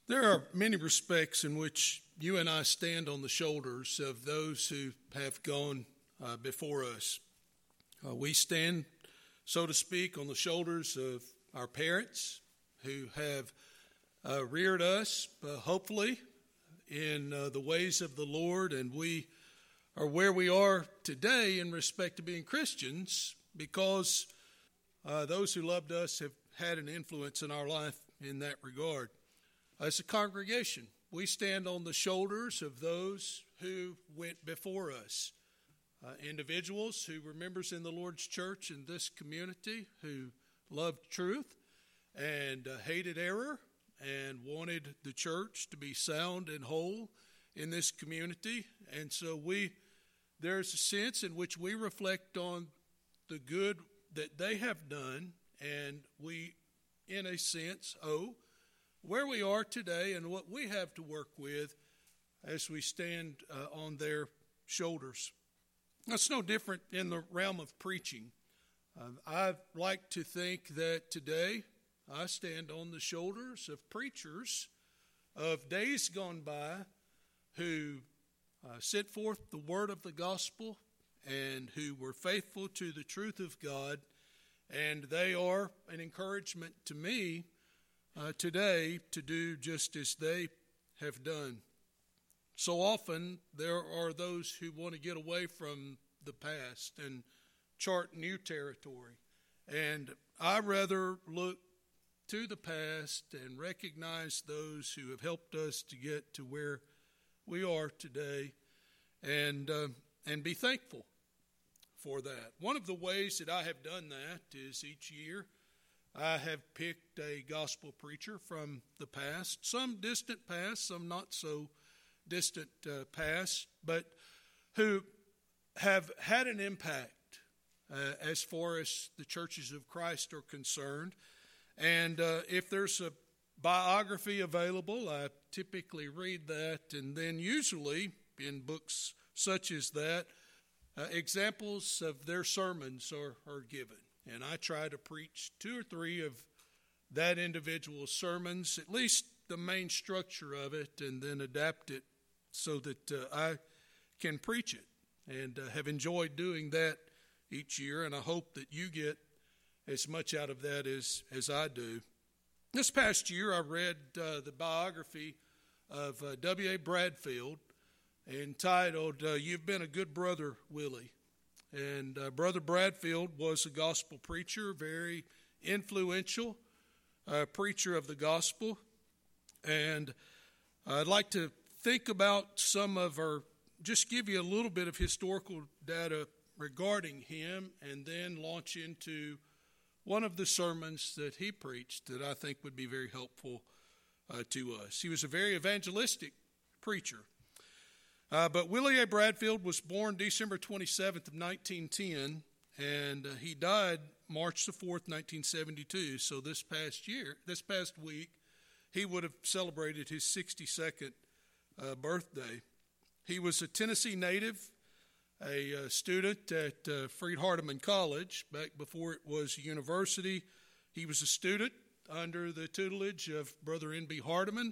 There are many respects in which you and I stand on the shoulders of those who have gone before us. We stand, so to speak, on the shoulders of our parents who have reared us, hopefully, in the ways of the Lord, and we are where we are today in respect to being Christians because those who loved us have had an influence in our life in that regard. As a congregation, we stand on the shoulders of those who went before us. Individuals who were members in the Lord's church in this community who loved truth and hated error and wanted the church to be sound and whole in this community. And so there's a sense in which we reflect on the good that they have done, and we, in a sense, owe where we are today and what we have to work with as we stand on their shoulders. That's no different in the realm of preaching. I like to think that today I stand on the shoulders of preachers of days gone by who set forth the word of the gospel and who were faithful to the truth of God, and they are an encouragement to me today to do just as they have done. So often there are those who want to get away from the past and chart new territory. And I rather look to the past and recognize those who have helped us to get to where we are today and be thankful for that. One of the ways that I have done that is each year I have picked a gospel preacher from the past, some distant past, some not so distant past, but who have had an impact as far as the churches of Christ are concerned. And if there's a biography available, I typically read that, and then usually in books such as that, examples of their sermons are given. And I try to preach 2 or 3 of that individual's sermons, at least the main structure of it, and then adapt it so that I can preach it. And have enjoyed doing that each year, and I hope that you get as much out of that as I do. This past year, I read the biography of W.A. Bradfield entitled, You've Been a Good Brother, Willie. And Brother Bradfield was a gospel preacher, very influential preacher of the gospel. And I'd like to think about just give you a little bit of historical data regarding him, and then launch into one of the sermons that he preached that I think would be very helpful to us. He was a very evangelistic preacher. But Willie A. Bradfield was born December 27th of 1910, and he died March the 4th, 1972. So this past week, he would have celebrated his 62nd birthday. He was a Tennessee native, a student at Freed-Hardeman College back before it was a university. He was a student under the tutelage of Brother N.B. Hardeman,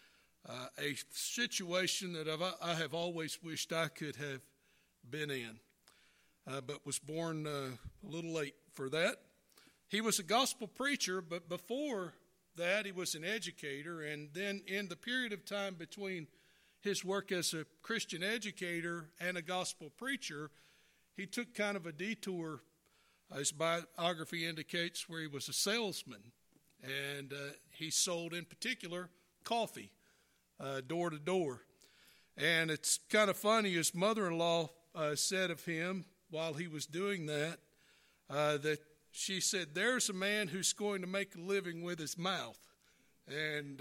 a situation that I have always wished I could have been in, but was born a little late for that. He was a gospel preacher, but before that he was an educator, and then in the period of time between his work as a Christian educator and a gospel preacher, he took kind of a detour, his biography indicates, where he was a salesman, and he sold in particular coffee door to door. And it's kind of funny, his mother-in-law said of him while he was doing that, that she said, there's a man who's going to make a living with his mouth. And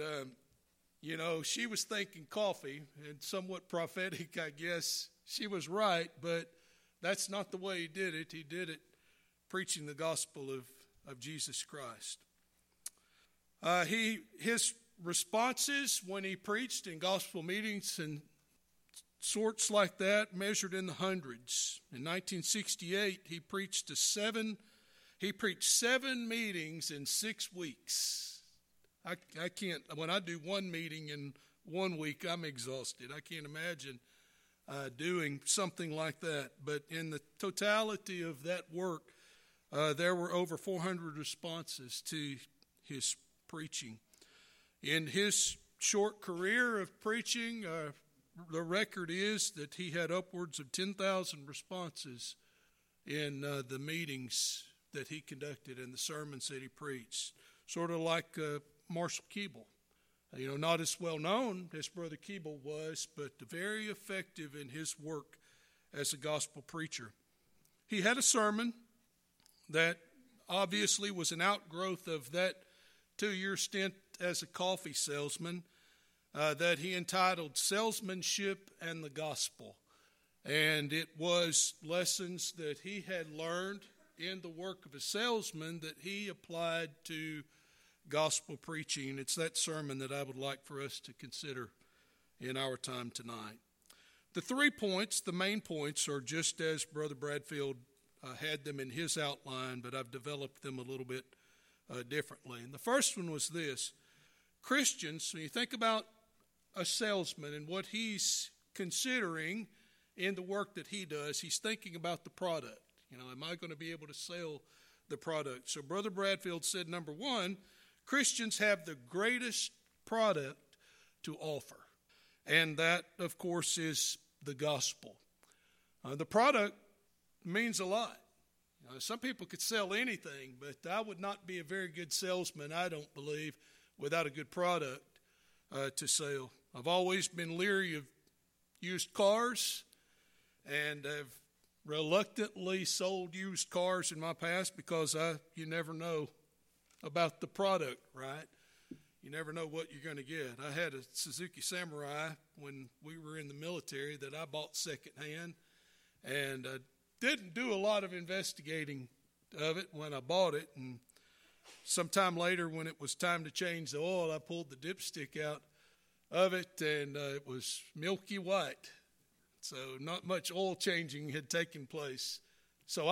she was thinking coffee, and somewhat prophetic, I guess. She was right, but that's not the way he did it. He did it preaching the gospel of Jesus Christ. His responses when he preached in gospel meetings and sorts like that measured in the hundreds. In 1968, he preached 7 meetings in 6 weeks. I can't, when I do one meeting in 1 week, I'm exhausted. I can't imagine doing something like that. But in the totality of that work, there were over 400 responses to his preaching. In his short career of preaching, the record is that he had upwards of 10,000 responses in the meetings that he conducted and the sermons that he preached. Sort of like Marshall Keeble. Not as well known as Brother Keeble was, but very effective in his work as a gospel preacher. He had a sermon that obviously was an outgrowth of that 2-year stint as a coffee salesman that he entitled Salesmanship and the Gospel. And it was lessons that he had learned in the work of a salesman that he applied to gospel preaching. It's that sermon that I would like for us to consider in our time tonight. The 3 points, the main points, are just as Brother Bradfield had them in his outline, but I've developed them a little bit differently. And the first one was this: Christians, when you think about a salesman and what he's considering in the work that he does, he's thinking about the product. Am I going to be able to sell the product? So Brother Bradfield said, number one, Christians have the greatest product to offer. And that, of course, is the gospel. The product means a lot. Some people could sell anything, but I would not be a very good salesman, I don't believe, without a good product to sell. I've always been leery of used cars, and have reluctantly sold used cars in my past because you never know about the product, right? You never know what you're going to get. I had a Suzuki Samurai when we were in the military that I bought secondhand, and didn't do a lot of investigating of it when I bought it. And sometime later, when it was time to change the oil, I pulled the dipstick out of it, and it was milky white. So not much oil changing had taken place. So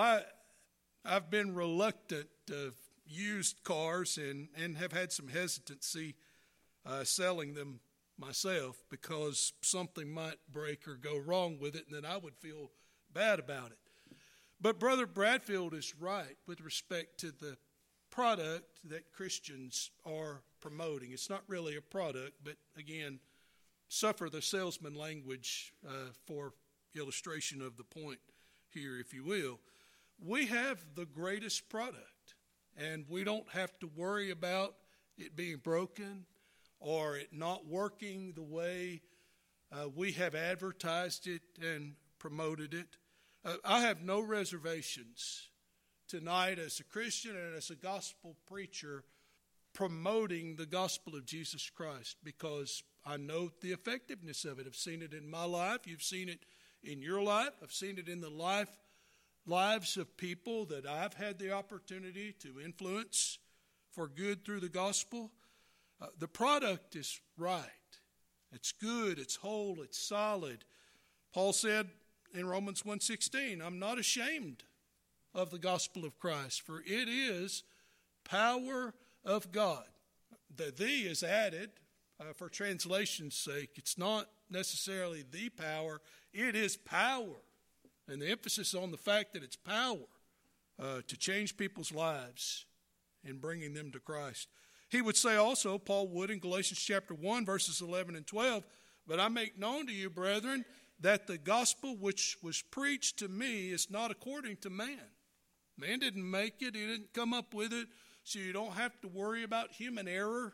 I've been reluctant of used cars and have had some hesitancy selling them myself because something might break or go wrong with it, and then I would feel bad about it. But Brother Bradfield is right with respect to the product that Christians are promoting. It's not really a product, but again, suffer the salesman language for illustration of the point here, if you will. We have the greatest product, and we don't have to worry about it being broken or it not working the way we have advertised it and promoted it. I have no reservations tonight as a Christian and as a gospel preacher promoting the gospel of Jesus Christ because I know the effectiveness of it. I've seen it in my life. You've seen it in your life. I've seen it in the lives of people that I've had the opportunity to influence for good through the gospel. The product is right. It's good. It's whole. It's solid. Paul said in Romans 1:16, I'm not ashamed of the gospel of Christ, for it is power of God. The "the" is added for translation's sake. It's not necessarily the power. It is power. And the emphasis on the fact that it's power to change people's lives and bringing them to Christ. He would say also, Paul would in Galatians chapter 1, verses 11 and 12, but I make known to you, brethren, that the gospel which was preached to me is not according to man. Man didn't make it. He didn't come up with it. So you don't have to worry about human error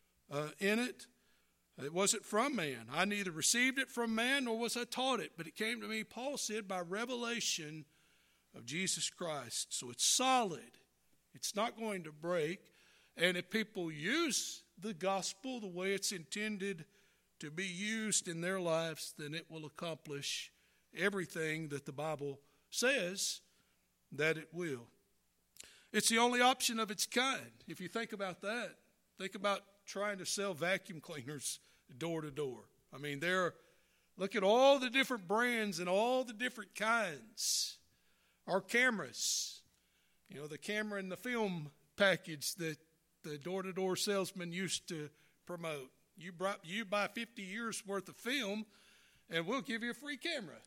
in it. It wasn't from man. I neither received it from man nor was I taught it. But it came to me, Paul said, by revelation of Jesus Christ. So it's solid. It's not going to break. And if people use the gospel the way it's intended to be used in their lives, then it will accomplish everything that the Bible says that it will. It's the only option of its kind. If you think about that, think about trying to sell vacuum cleaners door to door. I mean, look at all the different brands and all the different kinds. Our cameras, the camera and the film package that the door-to-door salesman used to promote. You buy 50 years worth of film, and we'll give you a free camera.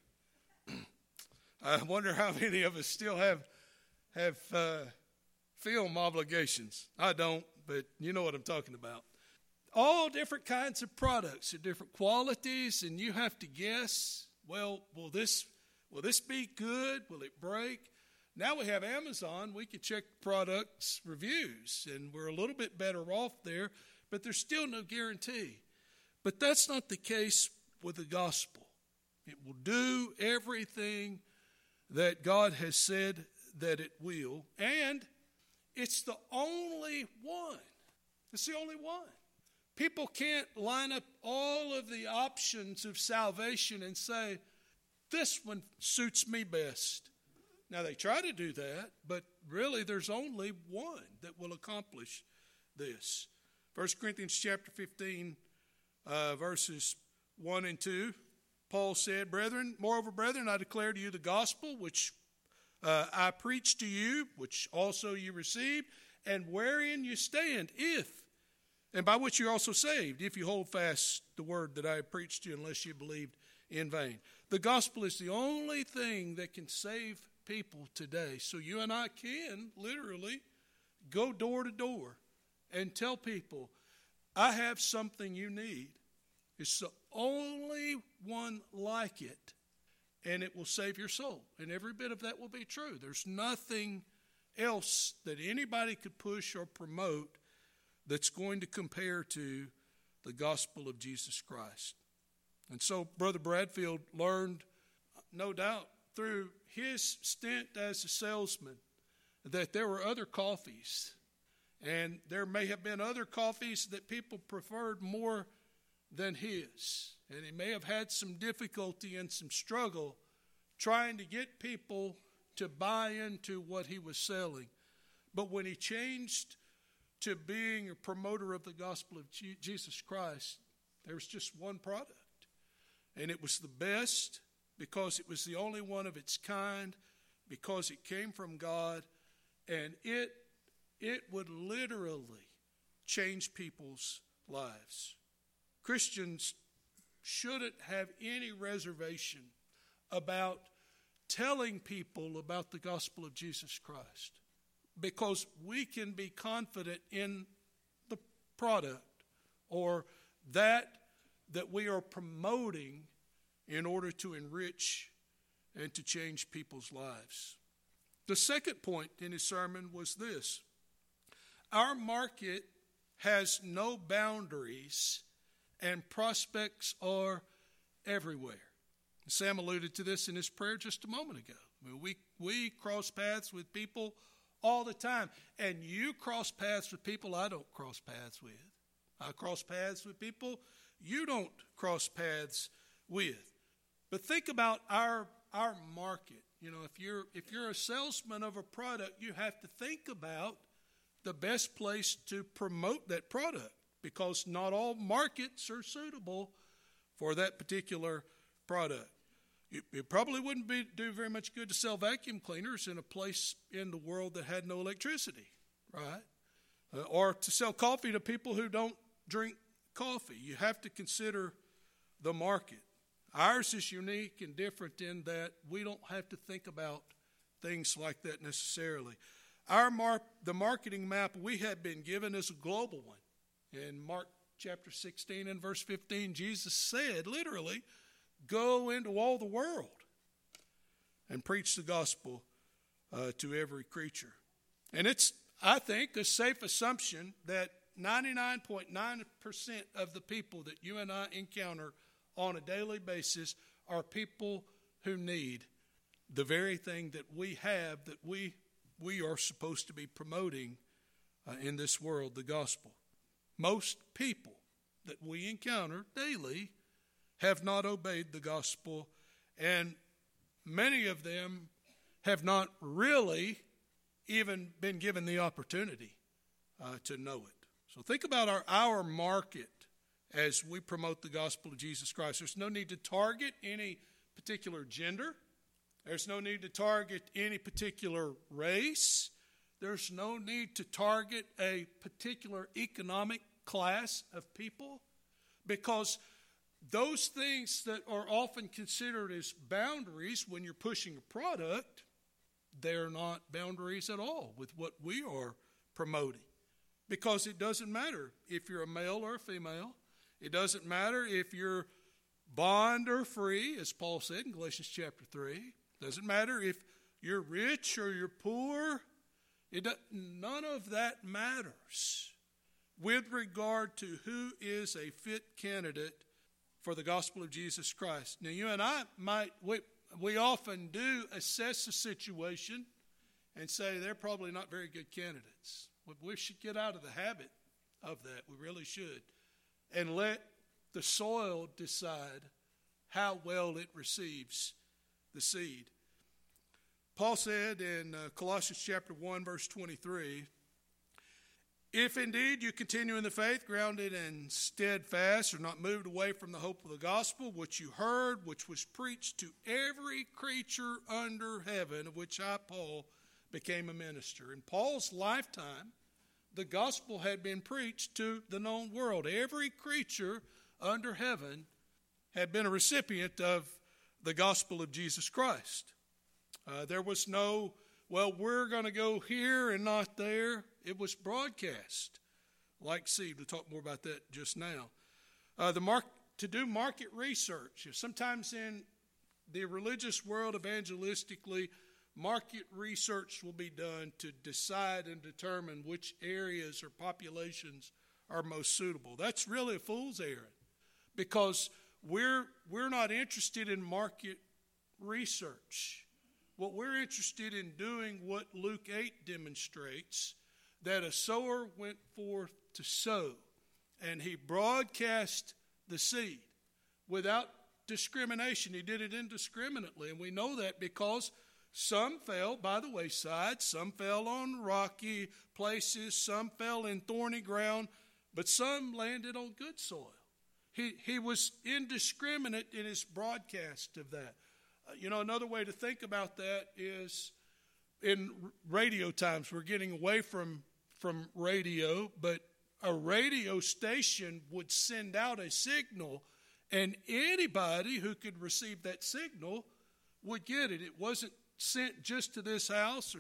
I wonder how many of us still have film obligations. I don't, but you know what I'm talking about. All different kinds of products at different qualities, and you have to guess, well, will this be good? Will it break? Now we have Amazon. We can check products reviews, and we're a little bit better off there, but there's still no guarantee. But that's not the case with the gospel. It will do everything that God has said that it will, and it's the only one. It's the only one. People can't line up all of the options of salvation and say, this one suits me best. Now, they try to do that, but really there's only one that will accomplish this. 1 Corinthians chapter 15, verses 1 and 2, Paul said, Moreover, brethren, I declare to you the gospel which I preached to you, which also you received, and wherein you stand, and by which you're also saved, if you hold fast the word that I have preached to you, unless you believed in vain. The gospel is the only thing that can save people today. So you and I can literally go door to door and tell people, I have something you need. It's the only one like it, and it will save your soul. And every bit of that will be true. There's nothing else that anybody could push or promote that's going to compare to the gospel of Jesus Christ. And so Brother Bradfield learned, no doubt, through his stint as a salesman, that there were other coffees. And there may have been other coffees that people preferred more than his. And he may have had some difficulty and some struggle trying to get people to buy into what he was selling. But when he changed to being a promoter of the gospel of Jesus Christ, there was just one product. And it was the best because it was the only one of its kind, because it came from God, and it would literally change people's lives. Christians shouldn't have any reservation about telling people about the gospel of Jesus Christ, because we can be confident in the product or that we are promoting in order to enrich and to change people's lives. The second point in his sermon was this: our market has no boundaries and prospects are everywhere. Sam alluded to this in his prayer just a moment ago. I mean, we cross paths with people all the time. And you cross paths with people I don't cross paths with. I cross paths with people you don't cross paths with. But think about our market. You know, if you're a salesman of a product, you have to think about the best place to promote that product, because not all markets are suitable for that particular product. It probably wouldn't do very much good to sell vacuum cleaners in a place in the world that had no electricity, right? Or to sell coffee to people who don't drink coffee. You have to consider the market. Ours is unique and different in that we don't have to think about things like that necessarily. The marketing map we have been given is a global one. In Mark chapter 16 and verse 15, Jesus said, literally, go into all the world and preach the gospel to every creature. And it's, I think, a safe assumption that 99.9% of the people that you and I encounter on a daily basis are people who need the very thing that we have, that we are supposed to be promoting in this world, the gospel. Most people that we encounter daily have not obeyed the gospel, and many of them have not really even been given the opportunity to know it. So think about our market as we promote the gospel of Jesus Christ. There's no need to target any particular gender. There's no need to target any particular race. There's no need to target a particular economic class of people, because those things that are often considered as boundaries when you're pushing a product, they're not boundaries at all with what we are promoting. Because it doesn't matter if you're a male or a female. It doesn't matter if you're bond or free, as Paul said in Galatians chapter 3. It doesn't matter if you're rich or you're poor. None of that matters with regard to who is a fit candidate for the gospel of Jesus Christ. Now, you and I we often do assess the situation and say they're probably not very good candidates. We should get out of the habit of that. We really should. And let the soil decide how well it receives the seed. Paul said in Colossians chapter 1, verse 23, if indeed you continue in the faith, grounded and steadfast, are not moved away from the hope of the gospel, which you heard, which was preached to every creature under heaven, of which I, Paul, became a minister. In Paul's lifetime, the gospel had been preached to the known world. Every creature under heaven had been a recipient of the gospel of Jesus Christ. There was no, well, we're going to go here and not there. It was broadcast. Like Steve, we'll talk more about that just now. To do market research. Sometimes in the religious world, evangelistically, market research will be done to decide and determine which areas or populations are most suitable. That's really a fool's errand, because we're not interested in market research. What we're interested in doing, what Luke 8 demonstrates, that a sower went forth to sow, and he broadcast the seed without discrimination. He did it indiscriminately, and we know that because some fell by the wayside, some fell on rocky places, some fell in thorny ground, but some landed on good soil. He was indiscriminate in his broadcast of that. Another way to think about that is in radio times. We're getting away from radio, but a radio station would send out a signal, and anybody who could receive that signal would get it. It wasn't sent just to this house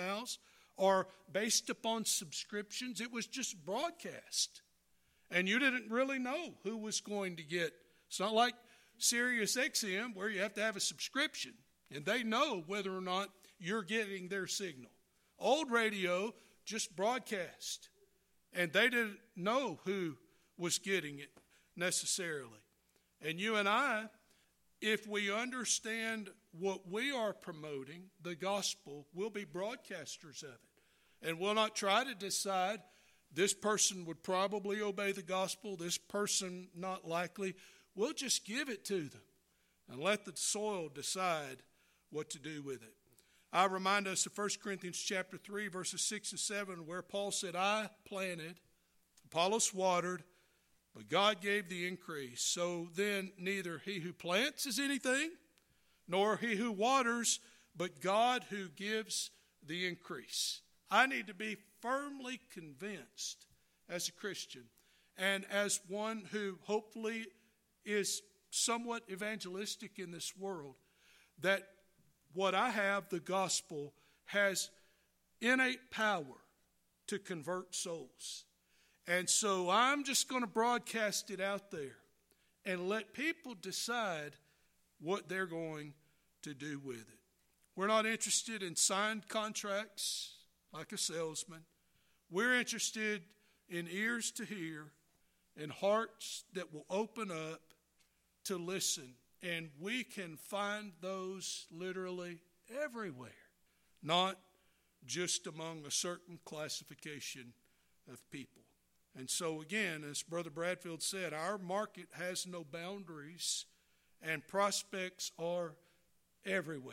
or based upon subscriptions. It was just broadcast. And you didn't really know who was going to get. It's not like Sirius XM where you have to have a subscription, and they know whether or not you're getting their signal. Old radio just broadcast, and they didn't know who was getting it necessarily. And you and I, if we understand what we are promoting, the gospel, we'll be broadcasters of it. And we'll not try to decide this person would probably obey the gospel, this person not likely. We'll just give it to them and let the soil decide what to do with it. I remind us of 1 Corinthians chapter 3, verses 6 and 7, where Paul said, I planted, Apollos watered, but God gave the increase. So then neither he who plants is anything, nor he who waters, but God who gives the increase. I need to be firmly convinced as a Christian, and as one who hopefully is somewhat evangelistic in this world, that what I have, the gospel, has innate power to convert souls. And so I'm just going to broadcast it out there and let people decide what they're going to do with it. We're not interested in signed contracts like a salesman. We're interested in ears to hear and hearts that will open up to listen. And we can find those literally everywhere, not just among a certain classification of people. And so again, as Brother Bradfield said, our market has no boundaries and prospects are everywhere.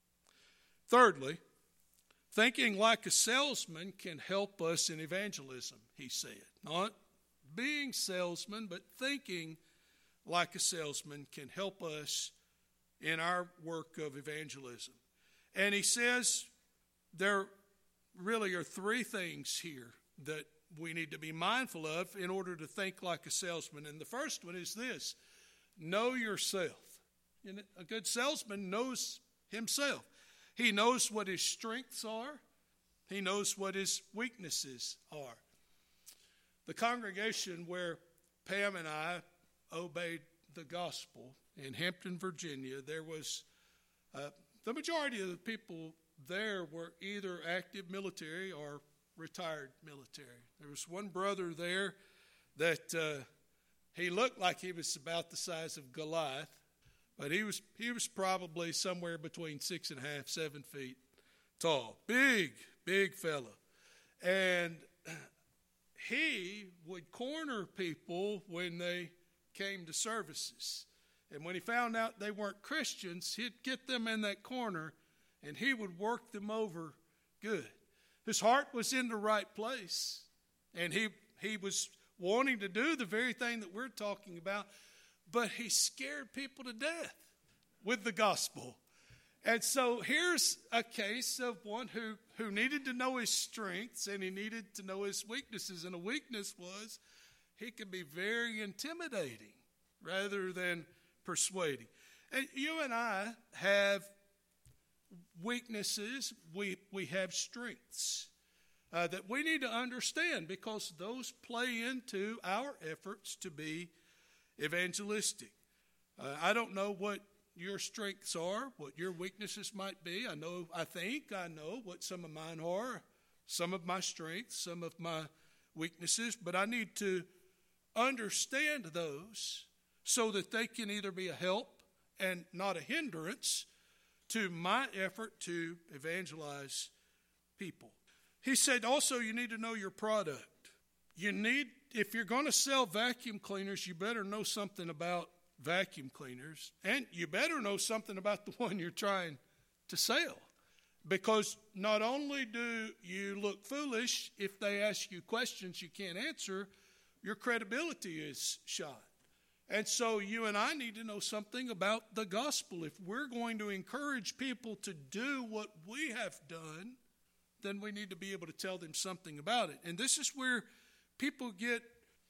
Thirdly, thinking like a salesman can help us in evangelism, he said. Not being salesmen, but thinking like a salesman can help us in our work of evangelism. And he says there really are three things here that we need to be mindful of in order to think like a salesman. And the first one is this: know yourself. And a good salesman knows himself. He knows what his strengths are. He knows what his weaknesses are. The congregation where Pam and I obeyed the gospel in Hampton, Virginia, there was the majority of the people there were either active military or retired military. There was one brother there that he looked like he was about the size of Goliath, but he was probably somewhere between 6.5, 7 feet tall. Big fella. And he would corner people when they came to services. And when he found out they weren't Christians, he'd get them in that corner and he would work them over good. His heart was in the right place, and he was wanting to do the very thing that we're talking about, but he scared people to death with the gospel. And so here's a case of one who needed to know his strengths and he needed to know his weaknesses. And a weakness was he could be very intimidating rather than persuading. And you and I have weaknesses, we have strengths that we need to understand, because those play into our efforts to be evangelistic. I don't know what your strengths are, what your weaknesses might be. I think I know what some of mine are, some of my strengths, some of my weaknesses, but I need to understand those so that they can either be a help and not a hindrance to my effort to evangelize people. He said also you need to know your product. If you're going to sell vacuum cleaners, you better know something about vacuum cleaners, and you better know something about the one you're trying to sell. Because not only do you look foolish if they ask you questions you can't answer, your credibility is shot. And so you and I need to know something about the gospel. If we're going to encourage people to do what we have done, then we need to be able to tell them something about it. And this is where people get,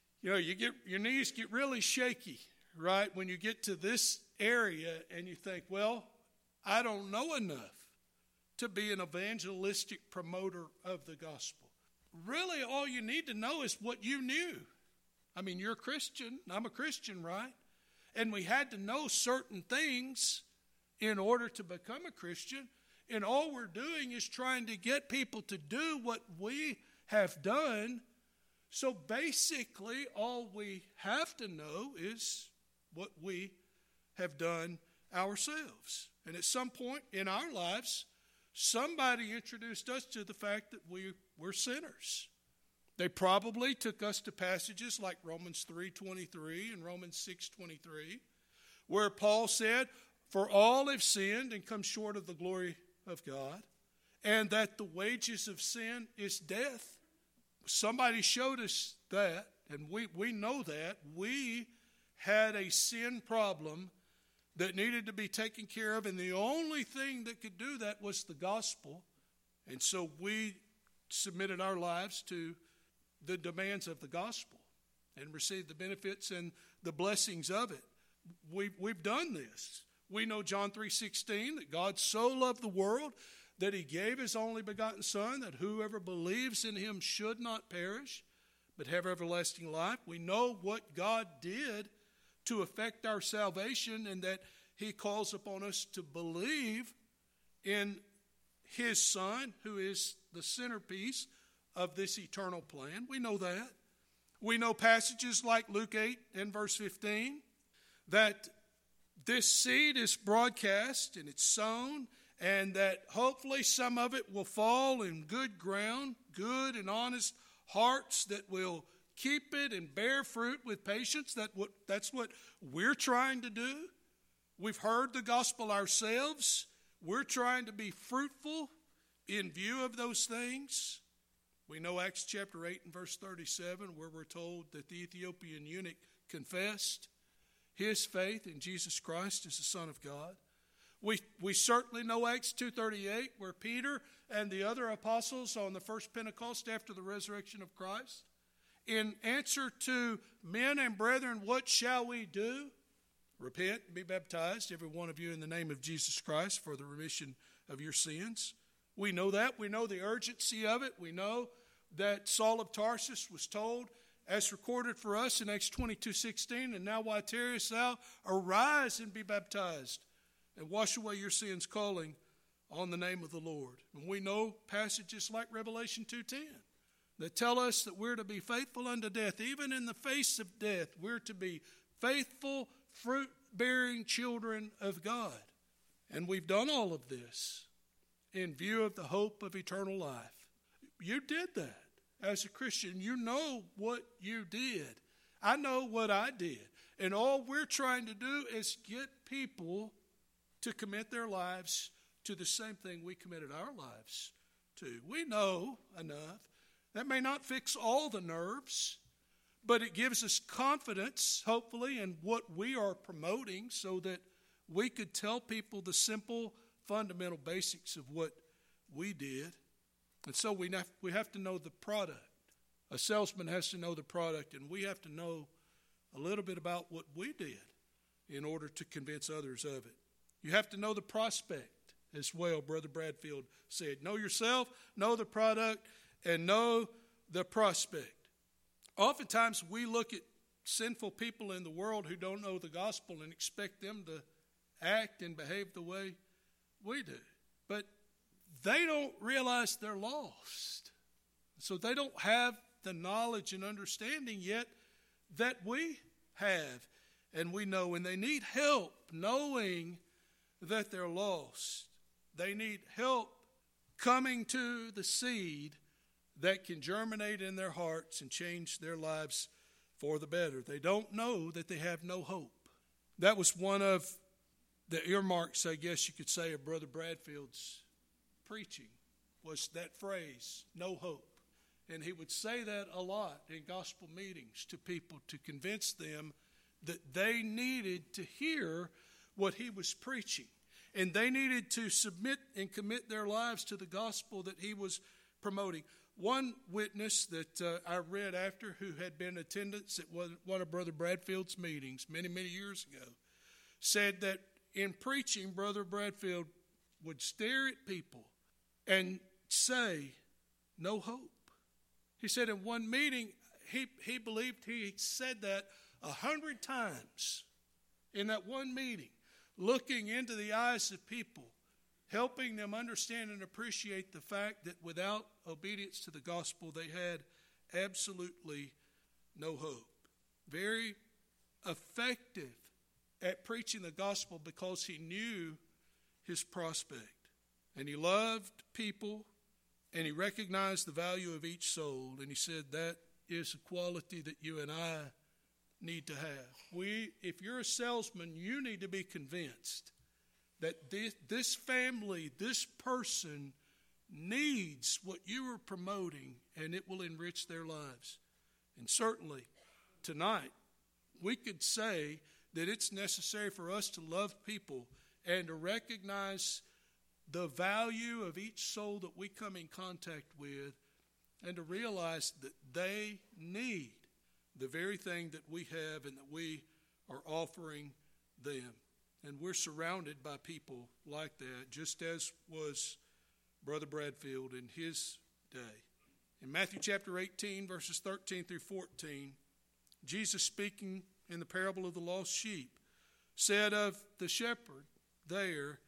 your knees get really shaky, right? When you get to this area and you think, well, I don't know enough to be an evangelistic promoter of the gospel. Really, all you need to know is what you knew. I mean, you're a Christian. I'm a Christian, right? And we had to know certain things in order to become a Christian. And all we're doing is trying to get people to do what we have done. So basically, all we have to know is what we have done ourselves. And at some point in our lives, somebody introduced us to the fact that we're sinners. They probably took us to passages like Romans 3:23 and Romans 6:23, where Paul said, "For all have sinned and come short of the glory of God, and that the wages of sin is death." Somebody showed us that, and we know that. We had a sin problem that needed to be taken care of, and the only thing that could do that was the gospel. And so we submitted our lives to the demands of the gospel and received the benefits and the blessings of it. We've done this. We know John 3:16, that God so loved the world that he gave his only begotten Son, that whoever believes in him should not perish, but have everlasting life. We know what God did to effect our salvation, and that he calls upon us to believe in his Son, who is the centerpiece of this eternal plan. We know that. We know passages like Luke 8 and verse 15, that this seed is broadcast and it's sown, and that hopefully some of it will fall in good ground, good and honest hearts that will keep it and bear fruit with patience. That's what we're trying to do. We've heard the gospel ourselves. We're trying to be fruitful in view of those things. We know Acts chapter 8 and verse 37, where we're told that the Ethiopian eunuch confessed his faith in Jesus Christ as the Son of God. We certainly know Acts 2:38, where Peter and the other apostles on the first Pentecost after the resurrection of Christ, in answer to men and brethren, what shall we do? Repent and be baptized, every one of you, in the name of Jesus Christ for the remission of your sins. We know that. We know the urgency of it. We know that Saul of Tarsus was told, as recorded for us in Acts 22:16, and now why tarriest thou? Arise and be baptized, and wash away your sins, calling on the name of the Lord. And we know passages like Revelation 2:10 that tell us that we're to be faithful unto death. Even in the face of death, we're to be faithful, fruit-bearing children of God. And we've done all of this in view of the hope of eternal life. You did that. As a Christian, you know what you did. I know what I did. And all we're trying to do is get people to commit their lives to the same thing we committed our lives to. We know enough. That may not fix all the nerves, but it gives us confidence, hopefully, in what we are promoting so that we could tell people the simple, fundamental basics of what we did. And so we have to know the product. A salesman has to know the product, and we have to know a little bit about what we did in order to convince others of it. You have to know the prospect as well, Brother Bradfield said. Know yourself, know the product, and know the prospect. Oftentimes we look at sinful people in the world who don't know the gospel and expect them to act and behave the way we do. But they don't realize they're lost. So they don't have the knowledge and understanding yet that we have and we know. And they need help knowing that they're lost. They need help coming to the seed that can germinate in their hearts and change their lives for the better. They don't know that they have no hope. That was one of the earmarks, I guess you could say, of Brother Bradfield's preaching, was that phrase, no hope. And he would say that a lot in gospel meetings to people to convince them that they needed to hear what he was preaching. And they needed to submit and commit their lives to the gospel that he was promoting. One witness that I read after, who had been in attendance at one of Brother Bradfield's meetings many, many years ago, said that in preaching, Brother Bradfield would stare at people and say, no hope. He said in one meeting, he believed he said that 100 times in that one meeting, looking into the eyes of people, helping them understand and appreciate the fact that without obedience to the gospel, they had absolutely no hope. Very effective at preaching the gospel because he knew his prospect. And he loved people, and he recognized the value of each soul. And he said that is a quality that you and I need to have. If you're a salesman, you need to be convinced that this family, this person needs what you are promoting, and it will enrich their lives. And certainly tonight, we could say that it's necessary for us to love people and to recognize the value of each soul that we come in contact with, and to realize that they need the very thing that we have and that we are offering them. And we're surrounded by people like that, just as was Brother Bradfield in his day. In Matthew chapter 18, verses 13 through 14, Jesus, speaking in the parable of the lost sheep, said of the shepherd there,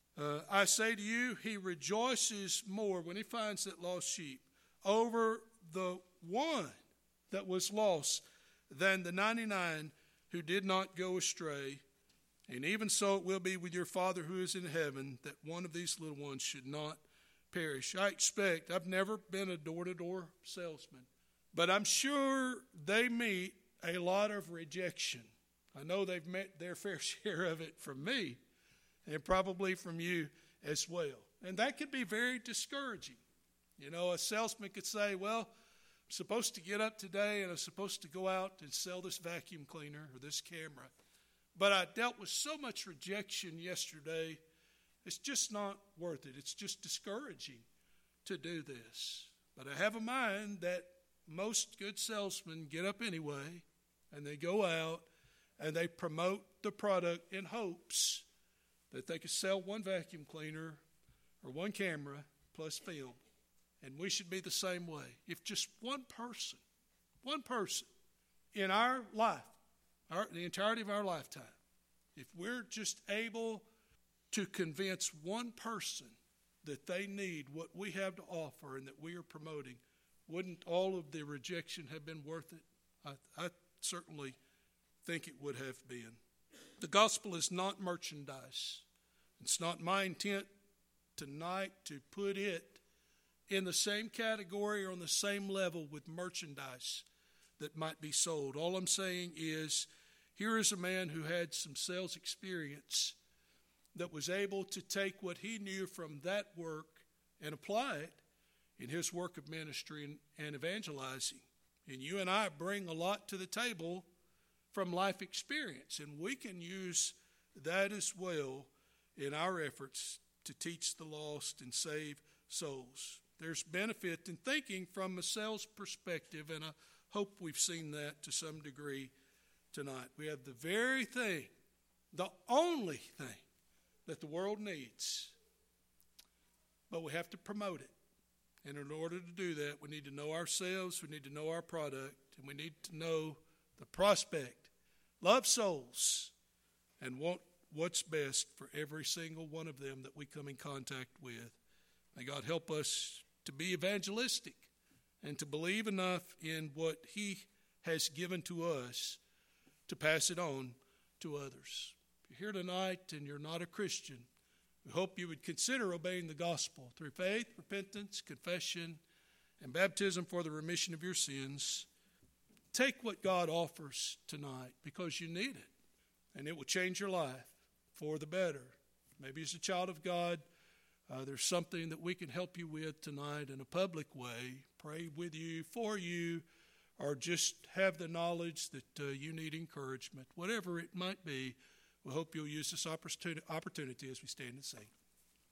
I say to you, he rejoices more when he finds that lost sheep over the one that was lost than the 99 who did not go astray. And even so it will be with your Father who is in heaven, that one of these little ones should not perish. I've never been a door-to-door salesman, but I'm sure they meet a lot of rejection. I know they've met their fair share of it from me, and probably from you as well. And that could be very discouraging. You know, a salesman could say, well, I'm supposed to get up today and I'm supposed to go out and sell this vacuum cleaner or this camera. But I dealt with so much rejection yesterday It's just not worth it. It's just discouraging to do this. But I have a mind that most good salesmen get up anyway, and they go out and they promote the product in hopes that they could sell one vacuum cleaner or one camera plus film. And we should be the same way. If just one person in our life, the entirety of our lifetime, if we're just able to convince one person that they need what we have to offer and that we are promoting, wouldn't all of the rejection have been worth it? I certainly think it would have been. The gospel is not merchandise. It's not my intent tonight to put it in the same category or on the same level with merchandise that might be sold. All I'm saying is, here is a man who had some sales experience that was able to take what he knew from that work and apply it in his work of ministry and evangelizing. And you and I bring a lot to the table from life experience, and we can use that as well in our efforts to teach the lost and save souls. There's benefit in thinking from a sales perspective, and I hope we've seen that to some degree tonight. We have the very thing, the only thing that the world needs, but we have to promote it. And in order to do that, we need to know ourselves, we need to know our product, and we need to know the prospect, love souls, and want what's best for every single one of them that we come in contact with. May God help us to be evangelistic and to believe enough in what He has given to us to pass it on to others. If you're here tonight and you're not a Christian, we hope you would consider obeying the gospel through faith, repentance, confession, and baptism for the remission of your sins. Take what God offers tonight because you need it, and it will change your life for the better. Maybe as a child of God, there's something that we can help you with tonight in a public way, pray with you, for you, or just have the knowledge that you need encouragement. Whatever it might be, we hope you'll use this opportunity as we stand and sing.